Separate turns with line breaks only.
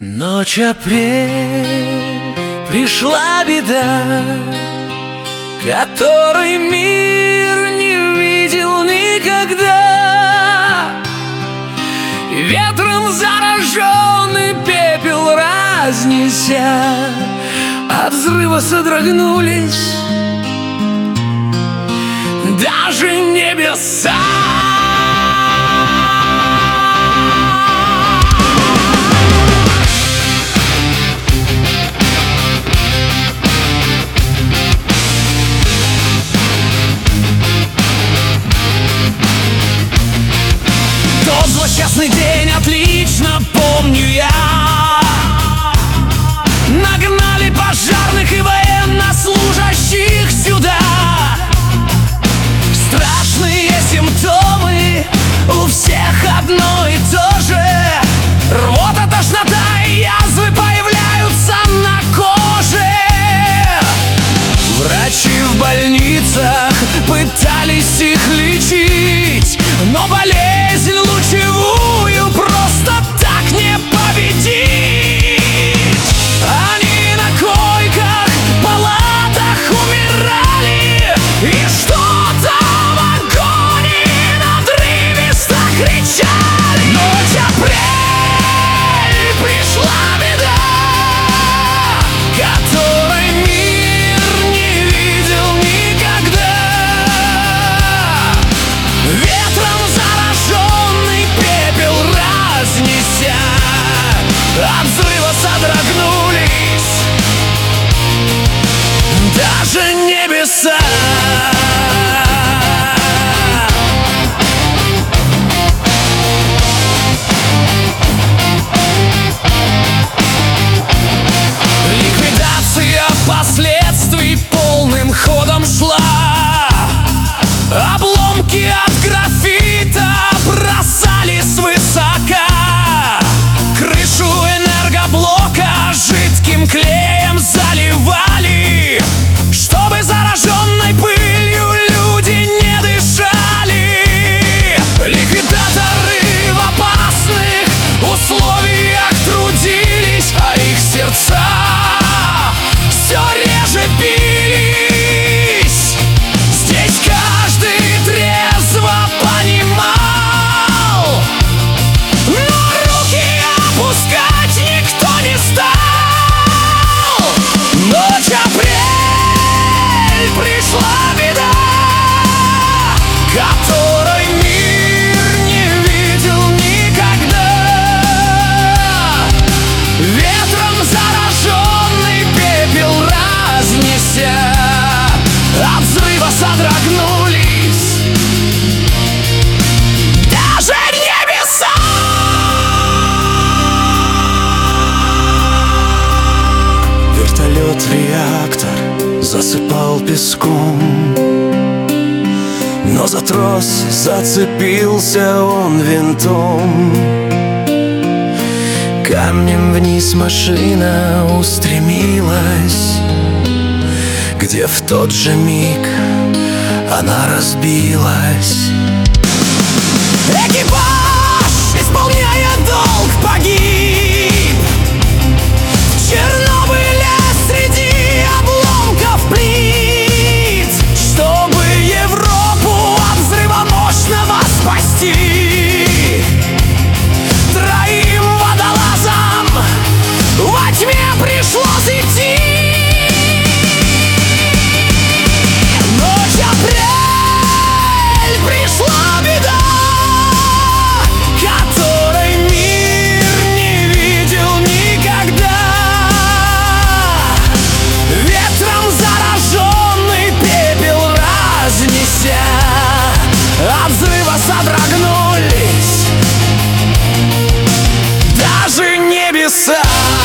Ночь, апрель, пришла беда, которой мир не видел никогда. Ветром зараженный пепел разнеся, от взрыва содрогнулись даже небеса. Тот злосчастный день отлично помню я. Нагнали пожарных и военнослужащих сюда. Страшные симптомы, у всех одно и то же. Рвота, тошнота и язвы появляются на коже. Врачи в больницах пытались их лечить, но болезнь лучевую просто так не победить. Они на койках, палатах умирали, и что-то в агонии надрывисто кричали. Ночь, апрель, пришла беда, которой мир не видел никогда. Ветром зараженный пепел разнеся, от взрыва содрогнулись даже небеса. Ликвидация последствий полным ходом шла. Обломки от графита бросали свысока. Крышу энергоблока жидким клеем заливали, чтобы зараженной пылью люди не дышали. Ликвидаторы в опасных условиях трудились, а их сердца все реже бились. Здесь каждый трезво понимал, но руки опускать никто не стал. Ночь, апрель, пришла беда, которой мир не видел никогда. Ветром зараженный пепел разнеся, от взрыва содрогнулись даже небеса. Вертолет-реактор засыпал песком, но за трос зацепился он винтом. Камнем вниз машина устремилась, где в тот же миг она разбилась. Экипаж, исполняя долг, погиб в Чернобыле среди обломков плит, чтобы Европу от взрыва мощного спасти. Троим водолазам во тьме пришлось идти. Ночь, апрель, пришла беда, которой мир не видел никогда. Ветром зараженный пепел разнеся, от взрыва содрогнулись даже небеса.